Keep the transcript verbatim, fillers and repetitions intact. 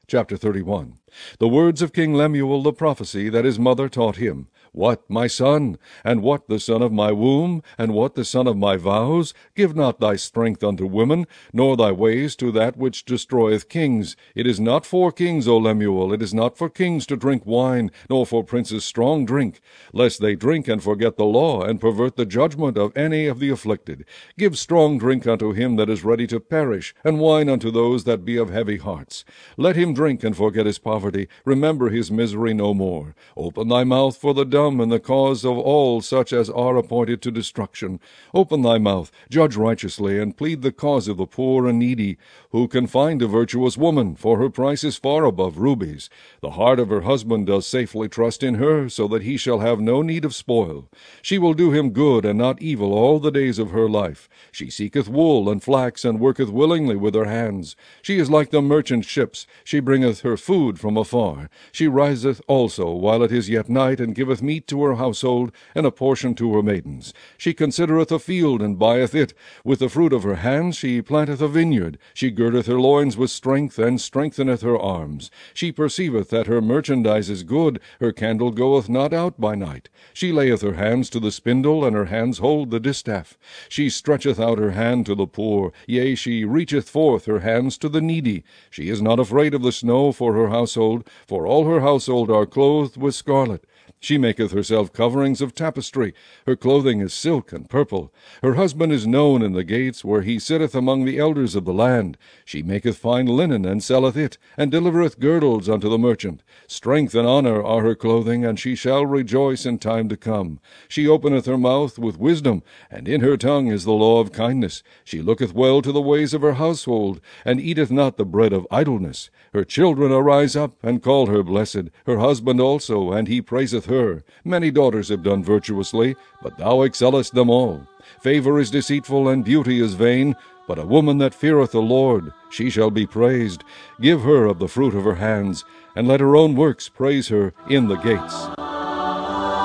Chapter thirty-one. The words of King Lemuel the prophecy that his mother taught him. What, my son? And what the son of my womb? And what the son of my vows? Give not thy strength unto women, nor thy ways to that which destroyeth kings. It is not for kings, O Lemuel, it is not for kings to drink wine, nor for princes strong drink, lest they drink and forget the law, and pervert the judgment of any of the afflicted. Give strong drink unto him that is ready to perish, and wine unto those that be of heavy hearts. Let him drink and forget his poverty, remember his misery no more. Open thy mouth for the dumb, and the cause of all such as are appointed to destruction. Open thy mouth, judge righteously, and plead the cause of the poor and needy. Who can find a virtuous woman? For her price is far above rubies. The heart of her husband does safely trust in her, so that he shall have no need of spoil. She will do him good and not evil all the days of her life. She seeketh wool and flax, and worketh willingly with her hands. She is like the merchant ships. She bringeth her food from afar. She riseth also while it is yet night, and giveth meat to her household, and a portion to her maidens. She considereth a field, and buyeth it. With the fruit of her hands she planteth a vineyard. She girdeth her loins with strength, and strengtheneth her arms. She perceiveth that her merchandise is good. Her candle goeth not out by night. She layeth her hands to the spindle, and her hands hold the distaff. She stretcheth out her hand to the poor, yea, she reacheth forth her hands to the needy. She is not afraid of the snow for her household, for all her household are clothed with scarlet. She maketh herself coverings of tapestry. Her clothing is silk and purple. Her husband is known in the gates, where he sitteth among the elders of the land. She maketh fine linen, and selleth it, and delivereth girdles unto the merchant. Strength and honor are her clothing, and she shall rejoice in time to come. She openeth her mouth with wisdom, and in her tongue is the law of kindness. She looketh well to the ways of her household, and eateth not the bread of idleness. Her children arise up, and call her blessed, her husband also, and he praiseth her. Many daughters have done virtuously, but thou excellest them all. Favor is deceitful, and beauty is vain, but a woman that feareth the Lord, she shall be praised. Give her of the fruit of her hands, and let her own works praise her in the gates.